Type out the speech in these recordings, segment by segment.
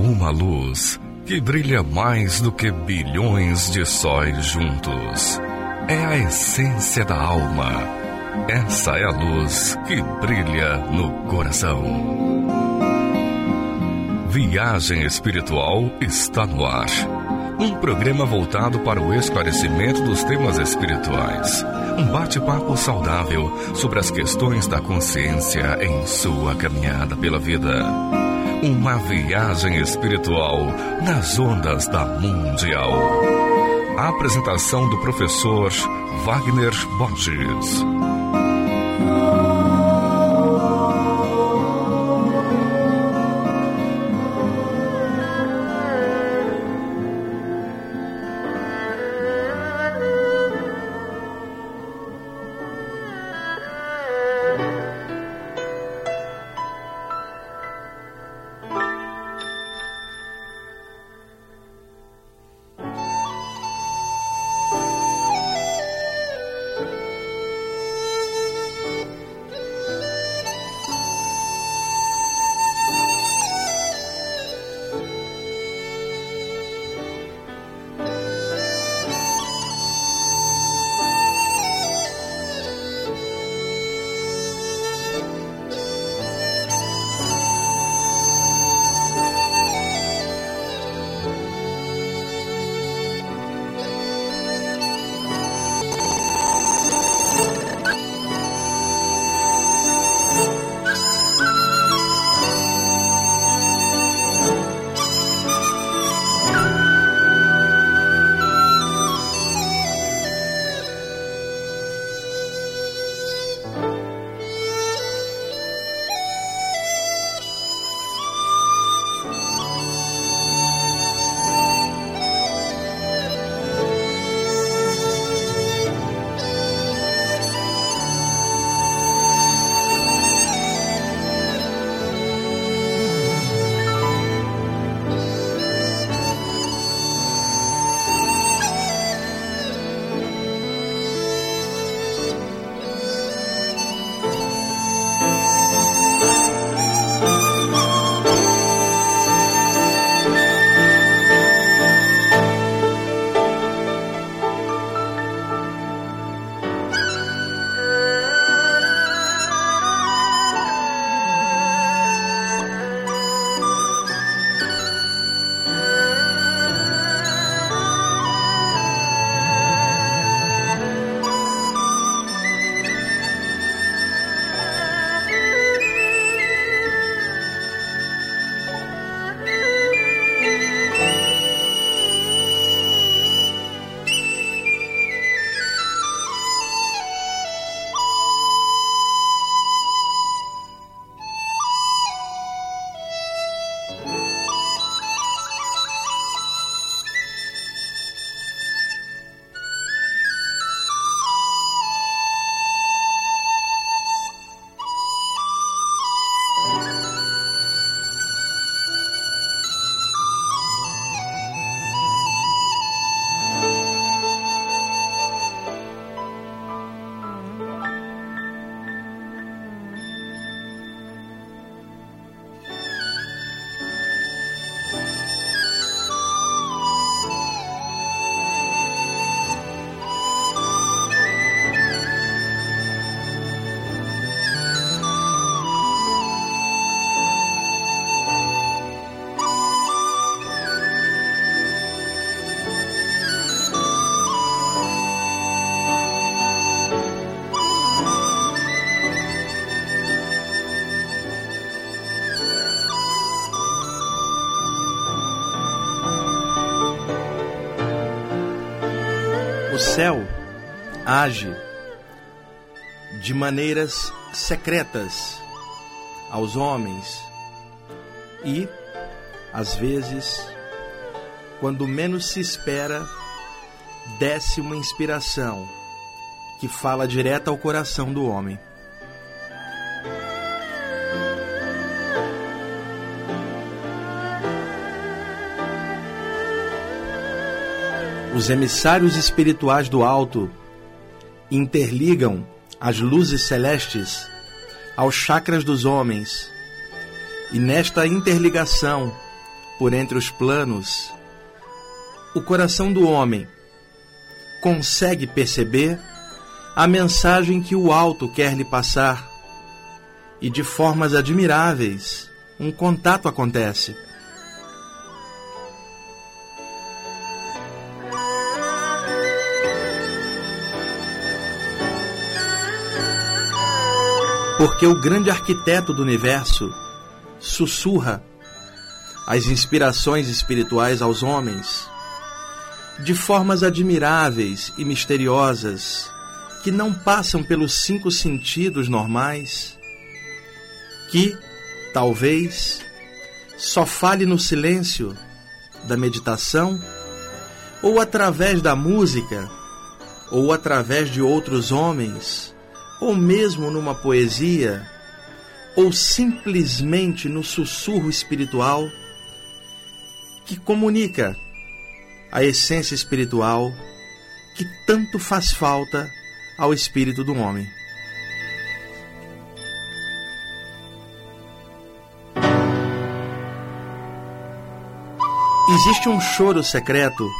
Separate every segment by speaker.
Speaker 1: uma luz que brilha mais do que bilhões de sóis juntos. É a essência da alma. Essa é a luz que brilha no coração. Viagem Espiritual está no ar. Um programa voltado para o esclarecimento dos temas espirituais. Um bate-papo saudável sobre as questões da consciência em sua caminhada pela vida. Uma viagem espiritual nas ondas da Mundial. A apresentação do professor Wagner Borges.
Speaker 2: O céu age de maneiras secretas aos homens e, às vezes, quando menos se espera, desce uma inspiração que fala direto ao coração do homem. Os emissários espirituais do alto interligam as luzes celestes aos chakras dos homens, e nesta interligação por entre os planos, o coração do homem consegue perceber a mensagem que o alto quer lhe passar, e de formas admiráveis um contato acontece. Porque o grande arquiteto do universo sussurra as inspirações espirituais aos homens de formas admiráveis e misteriosas que não passam pelos 5 sentidos normais, que, talvez, só fale no silêncio da meditação, ou através da música, ou através de outros homens, ou mesmo numa poesia, ou simplesmente no sussurro espiritual que comunica a essência espiritual que tanto faz falta ao espírito do homem. Existe um choro secreto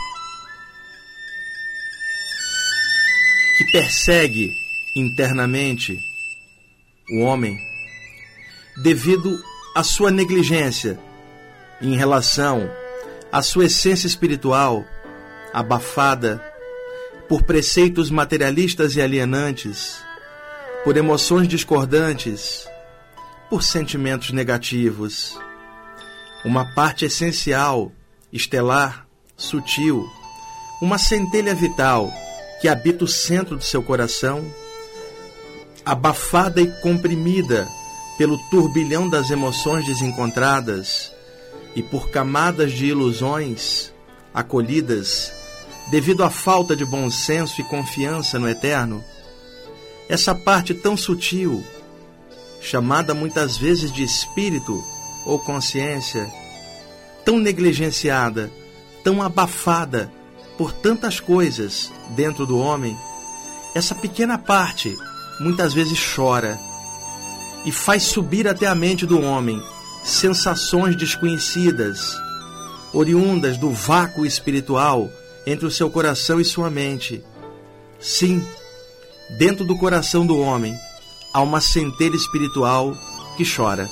Speaker 2: que persegue internamente o homem devido à sua negligência em relação à sua essência espiritual abafada por preceitos materialistas e alienantes, por emoções discordantes, por sentimentos negativos. Uma parte essencial, estelar, sutil, uma centelha vital que habita o centro do seu coração, abafada e comprimida pelo turbilhão das emoções desencontradas e por camadas de ilusões acolhidas devido à falta de bom senso e confiança no eterno. Essa parte tão sutil, chamada muitas vezes de espírito ou consciência, tão negligenciada, tão abafada por tantas coisas dentro do homem, essa pequena parte muitas vezes chora e faz subir até a mente do homem sensações desconhecidas, oriundas do vácuo espiritual entre o seu coração e sua mente. Sim, dentro do coração do homem há uma centelha espiritual que chora.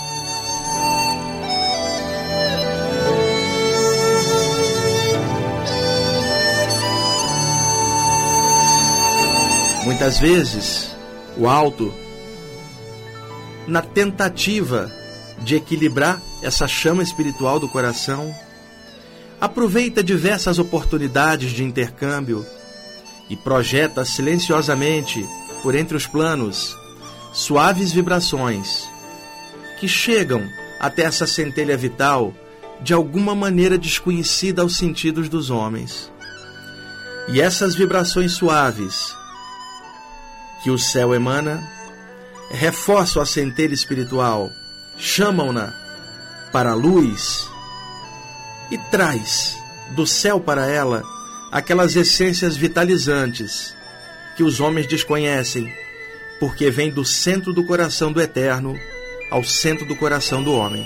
Speaker 2: Muitas vezes, o alto, na tentativa de equilibrar essa chama espiritual do coração, aproveita diversas oportunidades de intercâmbio e projeta silenciosamente, por entre os planos, suaves vibrações que chegam até essa centelha vital de alguma maneira desconhecida aos sentidos dos homens. E essas vibrações suaves que o céu emana reforçam a centelha espiritual, chamam-na para a luz e traz do céu para ela aquelas essências vitalizantes que os homens desconhecem, porque vem do centro do coração do Eterno ao centro do coração do homem.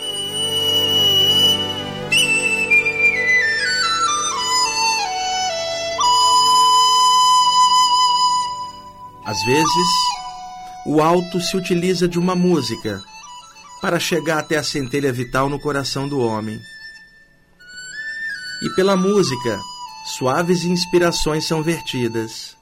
Speaker 2: Às vezes, o alto se utiliza de uma música para chegar até a centelha vital no coração do homem. E pela música, suaves inspirações são vertidas,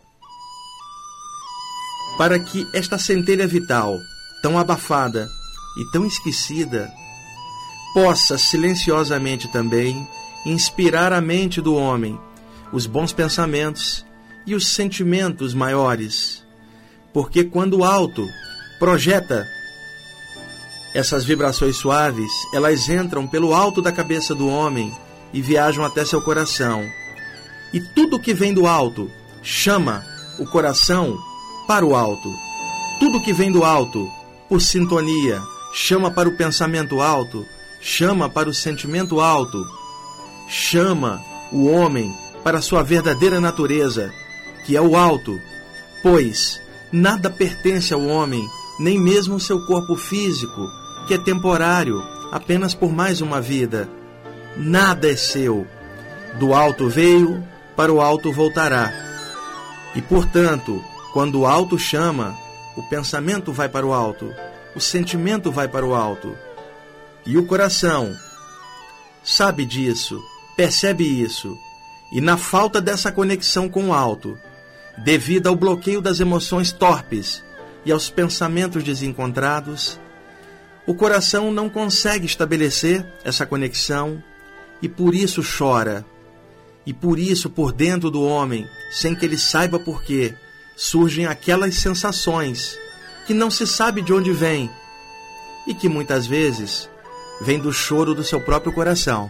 Speaker 2: para que esta centelha vital, tão abafada e tão esquecida, possa silenciosamente também inspirar a mente do homem os bons pensamentos e os sentimentos maiores. Porque quando o alto projeta essas vibrações suaves, elas entram pelo alto da cabeça do homem e viajam até seu coração. E tudo que vem do alto chama o coração para o alto. Tudo que vem do alto, por sintonia, chama para o pensamento alto, chama para o sentimento alto, chama o homem para a sua verdadeira natureza, que é o alto, pois nada pertence ao homem, nem mesmo o seu corpo físico, que é temporário, apenas por mais uma vida. nada é seu. Do alto veio, para o alto voltará. E, portanto, quando o alto chama, o pensamento vai para o alto, o sentimento vai para o alto. E o coração sabe disso, percebe isso. E na falta dessa conexão com o alto, devido ao bloqueio das emoções torpes e aos pensamentos desencontrados, o coração não consegue estabelecer essa conexão e por isso chora. E por isso, por dentro do homem, sem que ele saiba por quê, surgem aquelas sensações que não se sabe de onde vêm e que muitas vezes vêm do choro do seu próprio coração.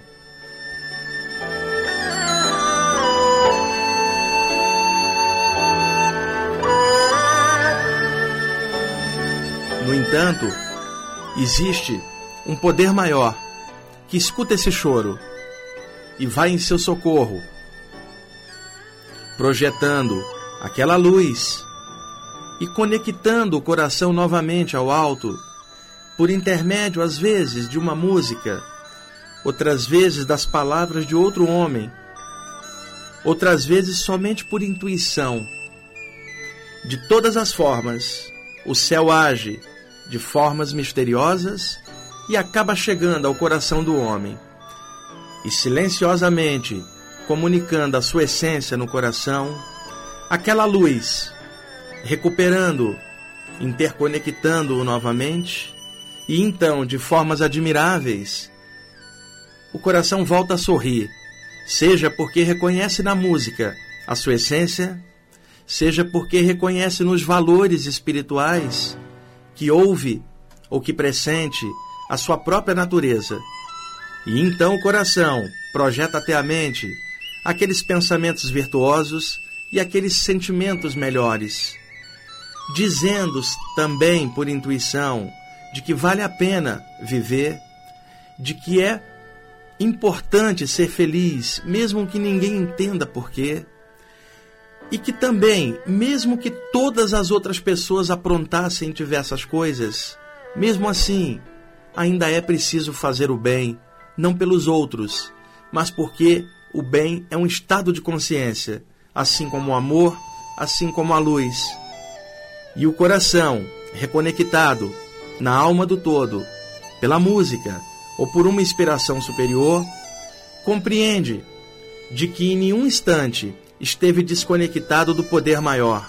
Speaker 2: No entanto, existe um poder maior que escuta esse choro e vai em seu socorro, projetando aquela luz e conectando o coração novamente ao alto, por intermédio, às vezes, de uma música, outras vezes das palavras de outro homem, outras vezes somente por intuição. De todas as formas, o céu age de formas misteriosas e acaba chegando ao coração do homem. E silenciosamente, comunicando a sua essência no coração, aquela luz, recuperando, interconectando-o novamente, e então, de formas admiráveis, o coração volta a sorrir, seja porque reconhece na música a sua essência, seja porque reconhece nos valores espirituais que ouve ou que pressente a sua própria natureza. E então o coração projeta até a mente aqueles pensamentos virtuosos e aqueles sentimentos melhores, dizendo também por intuição de que vale a pena viver, de que é importante ser feliz, mesmo que ninguém entenda porquê, e que também, mesmo que todas as outras pessoas aprontassem diversas coisas, mesmo assim, ainda é preciso fazer o bem, não pelos outros, mas porque o bem é um estado de consciência, assim como o amor, assim como a luz. E o coração, reconectado na alma do todo, pela música ou por uma inspiração superior, compreende de que em nenhum instante esteve desconectado do poder maior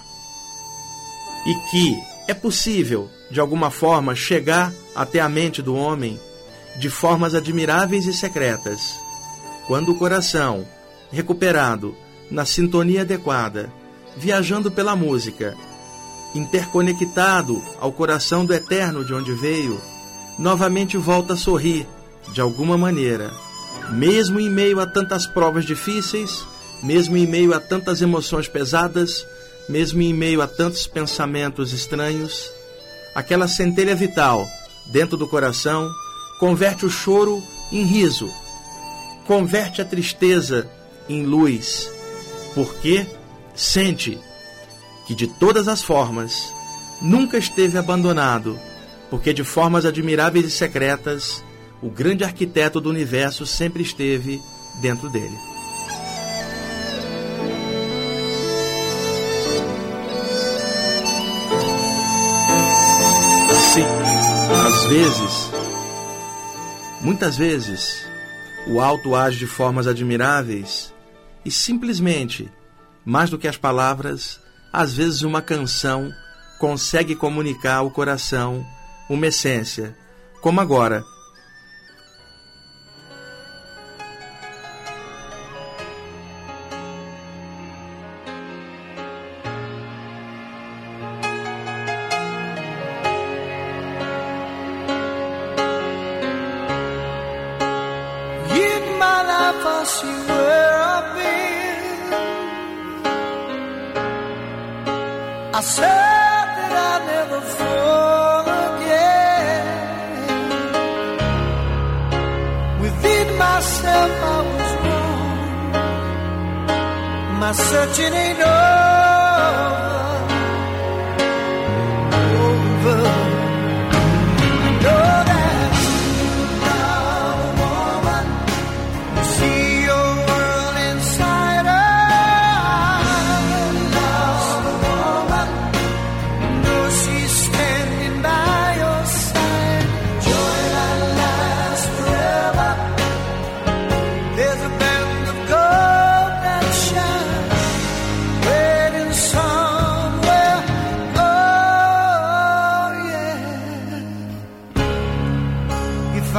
Speaker 2: e que é possível, de alguma forma, chegar até a mente do homem de formas admiráveis e secretas, quando o coração, recuperado na sintonia adequada, viajando pela música, interconectado ao coração do eterno de onde veio, novamente volta a sorrir, de alguma maneira, mesmo em meio a tantas provas difíceis, mesmo em meio a tantas emoções pesadas, mesmo em meio a tantos pensamentos estranhos. Aquela centelha vital dentro do coração converte o choro em riso, converte a tristeza em luz, porque sente que de todas as formas nunca esteve abandonado, porque de formas admiráveis e secretas o grande arquiteto do universo sempre esteve dentro dele. Sim, às vezes, muitas vezes, o alto age de formas admiráveis e simplesmente, mais do que as palavras, às vezes uma canção consegue comunicar ao coração uma essência, como agora.
Speaker 3: I see where I've been. I said that I'd never fall again. Within myself I was wrong. My searching ain't over. I know that I'm a woman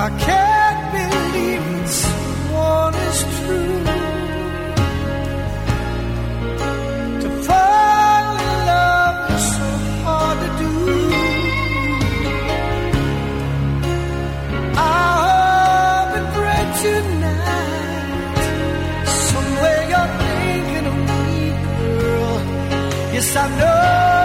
Speaker 3: I can't believe someone is true. To fall in love is so hard to do. I hope and pray tonight somewhere you're thinking of me, girl. Yes, I know.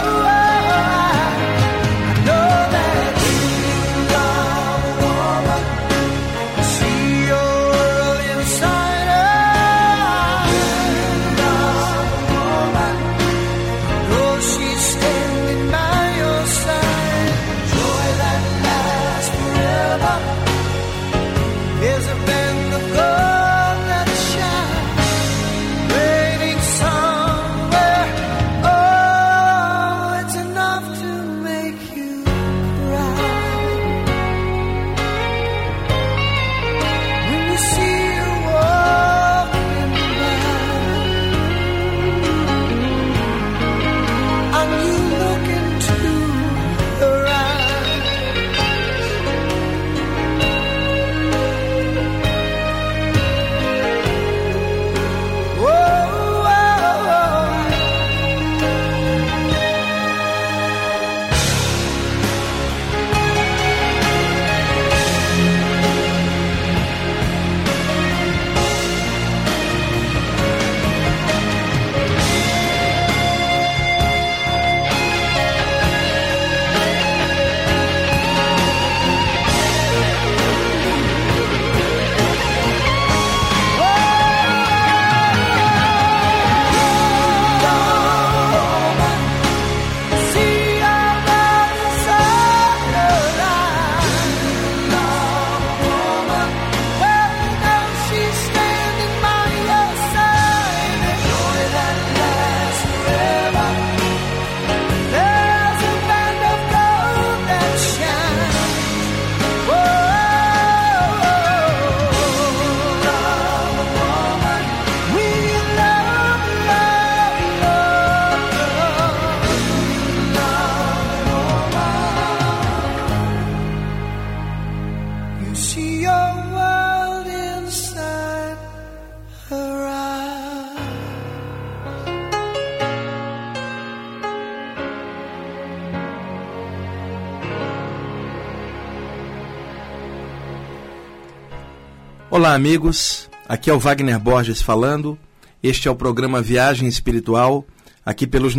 Speaker 2: Olá amigos, aqui é o Wagner Borges falando. Este é o programa Viagem Espiritual, aqui pelos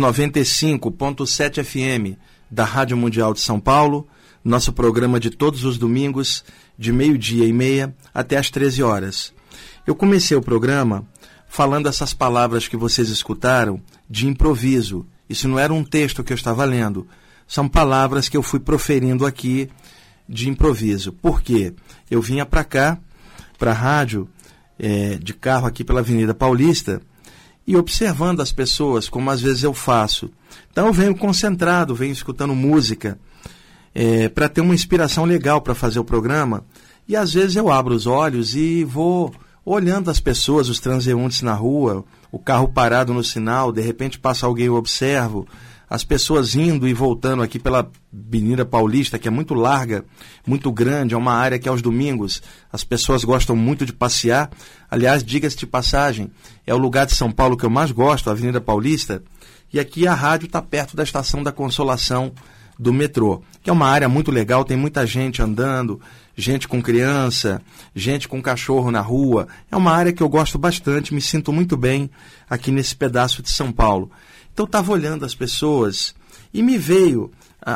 Speaker 2: 95.7 FM da Rádio Mundial de São Paulo, nosso programa de todos os domingos, de 12:30 até às 13 horas. Eu comecei o programa falando essas palavras que vocês escutaram de improviso. Isso não era um texto que eu estava lendo, são palavras que eu fui proferindo aqui de improviso. Por quê? Eu vinha para cá, para a rádio, de carro aqui pela Avenida Paulista, e observando as pessoas, como às vezes eu faço. Então eu venho concentrado, venho escutando música, para ter uma inspiração legal para fazer o programa, e às vezes eu abro os olhos e vou olhando as pessoas, os transeuntes na rua, o carro parado no sinal, de repente passa alguém, eu observo, as pessoas indo e voltando aqui pela Avenida Paulista, que é muito larga, muito grande, é uma área que aos domingos as pessoas gostam muito de passear. Aliás, diga-se de passagem, é o lugar de São Paulo que eu mais gosto, a Avenida Paulista, e aqui a rádio está perto da Estação da Consolação do metrô, que é uma área muito legal, tem muita gente andando, gente com criança, gente com cachorro na rua. É uma área que eu gosto bastante, me sinto muito bem aqui nesse pedaço de São Paulo. Então eu estava olhando as pessoas e me veio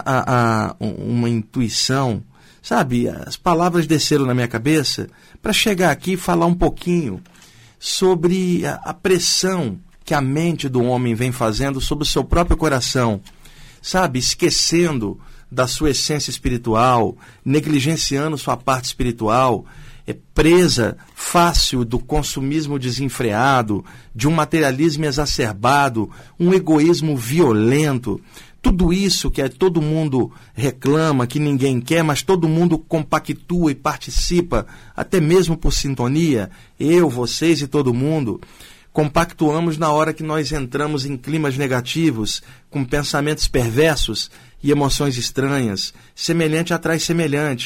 Speaker 2: uma intuição, sabe? As palavras desceram na minha cabeça para chegar aqui e falar um pouquinho sobre a pressão que a mente do homem vem fazendo sobre o seu próprio coração, sabe? Esquecendo da sua essência espiritual, negligenciando sua parte espiritual, presa fácil do consumismo desenfreado, de um materialismo exacerbado, um egoísmo violento. Tudo isso que todo mundo reclama, que ninguém quer, mas todo mundo compactua e participa, até mesmo por sintonia, eu, vocês e todo mundo, compactuamos na hora que nós entramos em climas negativos, com pensamentos perversos e emoções estranhas. Semelhante atrai semelhante.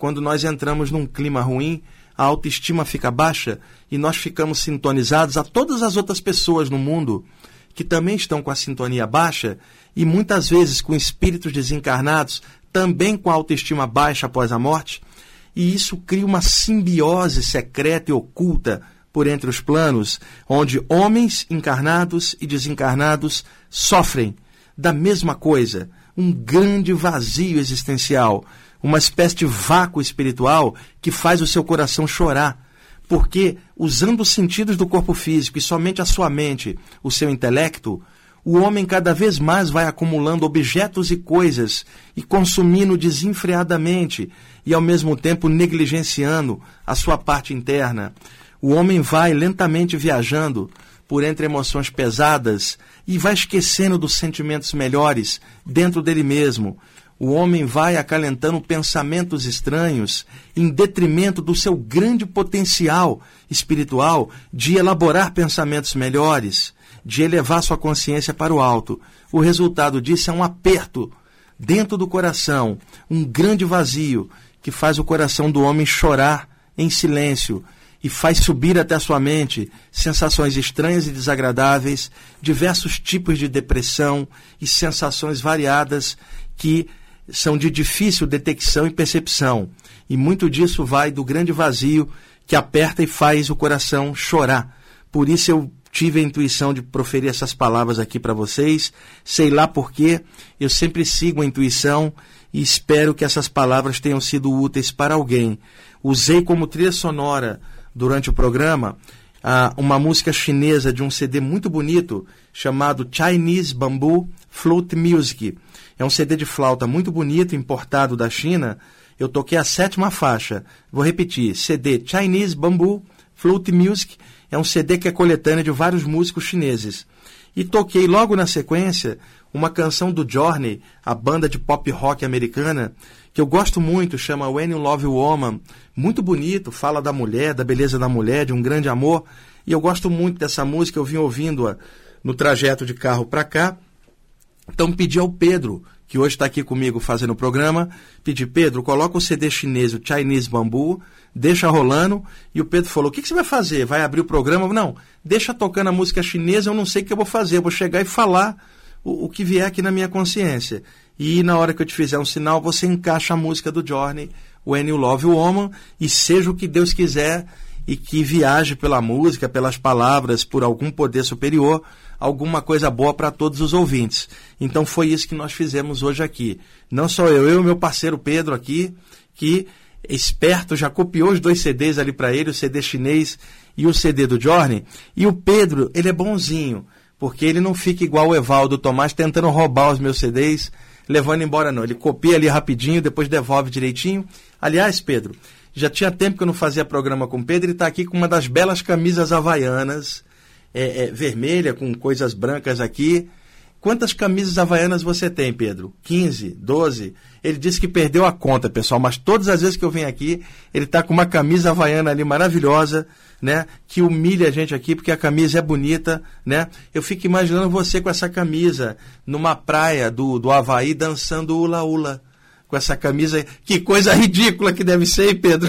Speaker 2: quando nós entramos num clima ruim, a autoestima fica baixa e nós ficamos sintonizados a todas as outras pessoas no mundo que também estão com a sintonia baixa e muitas vezes com espíritos desencarnados, também com a autoestima baixa após a morte, e isso cria uma simbiose secreta e oculta por entre os planos, onde homens encarnados e desencarnados sofrem da mesma coisa, um grande vazio existencial, uma espécie de vácuo espiritual que faz o seu coração chorar, porque, usando os sentidos do corpo físico e somente a sua mente, o seu intelecto, o homem cada vez mais vai acumulando objetos e coisas e consumindo desenfreadamente e, ao mesmo tempo, negligenciando a sua parte interna. O homem vai lentamente viajando por entre emoções pesadas e vai esquecendo dos sentimentos melhores dentro dele mesmo. O homem vai acalentando pensamentos estranhos em detrimento do seu grande potencial espiritual de elaborar pensamentos melhores, de elevar sua consciência para o alto. O resultado disso é um aperto dentro do coração, um grande vazio que faz o coração do homem chorar em silêncio e faz subir até a sua mente sensações estranhas e desagradáveis, diversos tipos de depressão e sensações variadas que são de difícil detecção e percepção. E muito disso vai do grande vazio que aperta e faz o coração chorar. Por isso eu tive a intuição de proferir essas palavras aqui para vocês. Sei lá porquê, eu sempre sigo a intuição e espero que essas palavras tenham sido úteis para alguém. Usei como trilha sonora durante o programa uma música chinesa de um CD muito bonito chamado Chinese Bamboo Flute Music. É um CD de flauta muito bonito, importado da China. Eu toquei a 7ª faixa. Vou repetir, CD Chinese Bamboo Flute Music. É um CD que é coletânea de vários músicos chineses. E toquei logo na sequência uma canção do Journey, a banda de pop rock americana, que eu gosto muito, chama When You Love a Woman. Muito bonito, fala da mulher, da beleza da mulher, de um grande amor. E eu gosto muito dessa música, eu vim ouvindo-a no trajeto de carro para cá. Então pedi ao Pedro, que hoje está aqui comigo fazendo o programa, pedi, Pedro, coloca o CD chinês, o Chinese Bamboo, deixa rolando, e o Pedro falou, o que você vai fazer? Vai abrir o programa? Não, deixa tocando a música chinesa, eu não sei o que eu vou fazer, eu vou chegar e falar o que vier aqui na minha consciência. E na hora que eu te fizer um sinal, você encaixa a música do Journey, When You Love a Woman, e seja o que Deus quiser, e que viaje pela música, pelas palavras, por algum poder superior, alguma coisa boa para todos os ouvintes. Então foi isso que nós fizemos hoje aqui. Não só eu e meu parceiro Pedro aqui, que esperto, já copiou os 2 CDs ali para ele, o CD chinês e o CD do Journey. E o Pedro, ele é bonzinho, porque ele não fica igual o Evaldo Tomás tentando roubar os meus CDs, levando embora não. Ele copia ali rapidinho, depois devolve direitinho. Aliás, Pedro, já tinha tempo que eu não fazia programa com o Pedro, ele está aqui com uma das belas camisas havaianas, vermelha, com coisas brancas aqui. Quantas camisas havaianas você tem, Pedro? 15? 12? Ele disse que perdeu a conta, pessoal, mas todas as vezes que eu venho aqui, ele está com uma camisa havaiana ali maravilhosa, né? Que humilha a gente aqui, porque a camisa é bonita, né? Eu fico imaginando você com essa camisa, numa praia do Havaí, dançando hula-hula. Com essa camisa, que coisa ridícula que deve ser, hein, Pedro?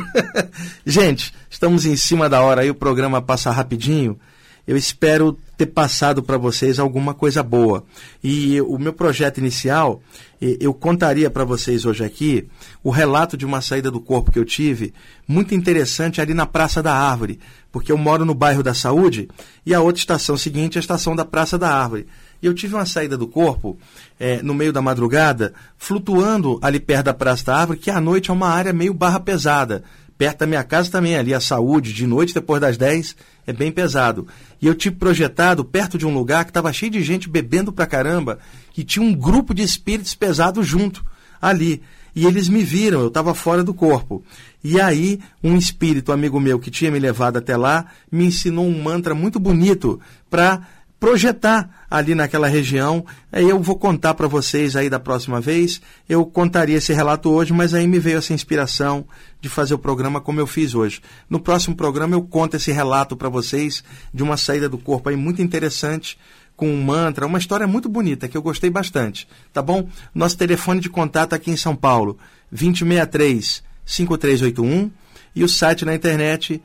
Speaker 2: Gente, estamos em cima da hora aí, o programa passa rapidinho. Eu espero ter passado para vocês alguma coisa boa. E o meu projeto inicial, eu contaria para vocês hoje aqui o relato de uma saída do corpo que eu tive, muito interessante ali na Praça da Árvore, porque eu moro no bairro da Saúde e a outra estação seguinte é a estação da Praça da Árvore. E eu tive uma saída do corpo no meio da madrugada, flutuando ali perto da Praça da Árvore, que à noite é uma área meio barra pesada. Perto da minha casa também, ali a Saúde, de noite, depois das 10, é bem pesado. E eu tive projetado perto de um lugar que estava cheio de gente bebendo pra caramba, e tinha um grupo de espíritos pesados junto, ali. E eles me viram, eu estava fora do corpo. E aí, um espírito amigo meu que tinha me levado até lá, me ensinou um mantra muito bonito para projetar ali naquela região. Aí eu vou contar para vocês aí da próxima vez. Eu contaria esse relato hoje, mas aí me veio essa inspiração de fazer o programa como eu fiz hoje. No próximo programa eu conto esse relato para vocês de uma saída do corpo aí muito interessante, com um mantra, uma história muito bonita que eu gostei bastante, tá bom? Nosso telefone de contato aqui em São Paulo, 2063 5381 e o site na internet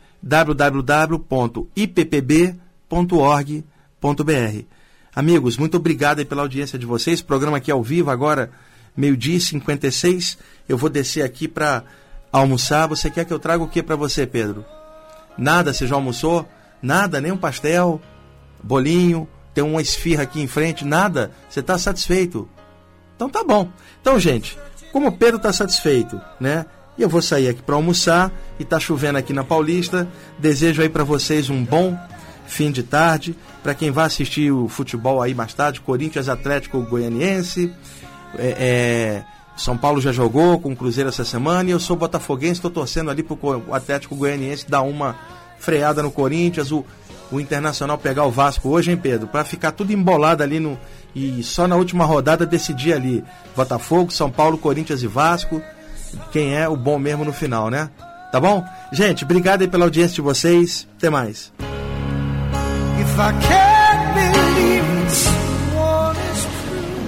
Speaker 2: www.ippb.org.br. Amigos, muito obrigado aí pela audiência de vocês. Programa aqui ao vivo, agora 12h56. Eu vou descer aqui para almoçar. Você quer que eu traga o que para você, Pedro? Nada? Você já almoçou? Nada? Nem um pastel? Bolinho? Tem uma esfirra aqui em frente? Nada? Você está satisfeito? Então tá bom. Então, gente, como o Pedro está satisfeito, né? E eu vou sair aqui para almoçar e tá chovendo aqui na Paulista. Desejo aí para vocês um bom fim de tarde. Para quem vai assistir o futebol aí mais tarde, Corinthians, Atlético Goianiense. São Paulo já jogou com o Cruzeiro essa semana e eu sou botafoguense, estou torcendo ali pro Atlético Goianiense dar uma freada no Corinthians, o Internacional pegar o Vasco hoje, hein, Pedro? Para ficar tudo embolado ali e só na última rodada decidir ali Botafogo, São Paulo, Corinthians e Vasco, quem é o bom mesmo no final, né? Tá bom? Gente, obrigado aí pela audiência de vocês, até mais.
Speaker 3: If I can't believe it's what is true.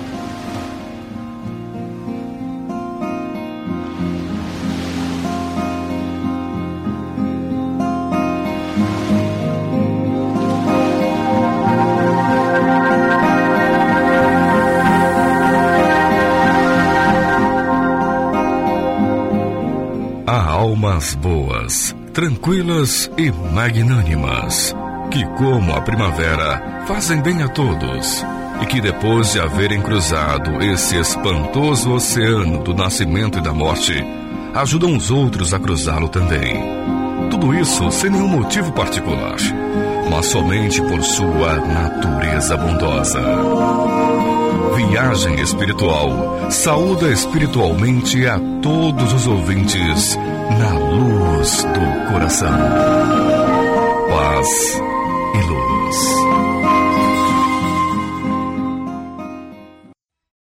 Speaker 1: Há almas boas, tranquilas e magnânimas, que como a primavera fazem bem a todos, e que depois de haverem cruzado esse espantoso oceano do nascimento e da morte, ajudam os outros a cruzá-lo também. Tudo isso sem nenhum motivo particular, mas somente por sua natureza bondosa. Viagem Espiritual saúda espiritualmente a todos os ouvintes na luz do coração. Paz e luz.